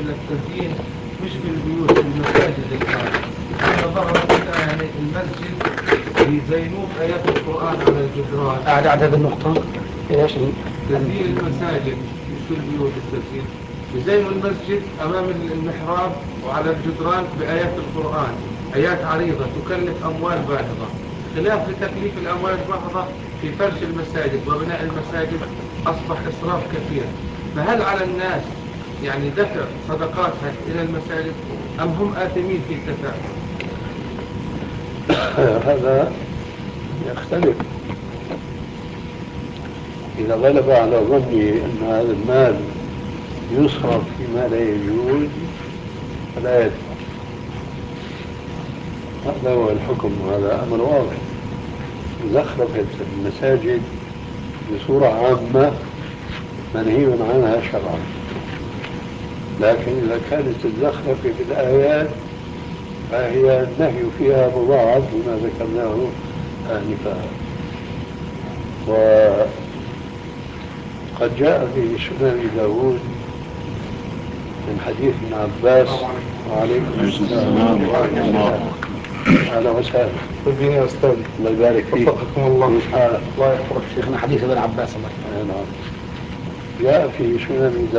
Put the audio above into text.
التزيين مش في البيوت، في المساجد الآن. لما ظهرت يعني المسجد يزينوه بآيات القرآن على الجدران. أعداد النقطة إيش؟ تزيين المساجد مش في البيوت، التزيين يزينوا المسجد أمام المحراب وعلى الجدران بآيات القرآن، آيات عريضة تكلف أموال باهظة، خلاف لتكليف الأموال الباهظة في فرش المساجد وبناء المساجد. أصبح إسراف كثير. فهل على الناس يعني دفع صدقاتها إلى المساجد أم هم آثمين في الدفع؟ هذا يختلف. إذا غلب على ظني أن هذا المال يصرف فيما لا يجوز فلا يدفع. هذا هو الحكم، وهذا أمر واضح. زخرفة المساجد بصورة عامة منهي عنها شرعا، لكن إذا كانت الزخرفة بالآيات فهي النهي فيها مضاعف لما ذكرناه آنفا. وقد جاء في سنن داود من حديث ابن عباس. وعليكم السلام ورحمة الله. أهلا وسهلا. طيبين يا أستاذ، الله يبارك فيك. وفقكم الله. كيف حالك؟ الله يحفظك شيخنا. حديث ابن عباس الله. نعم. جاء في سنن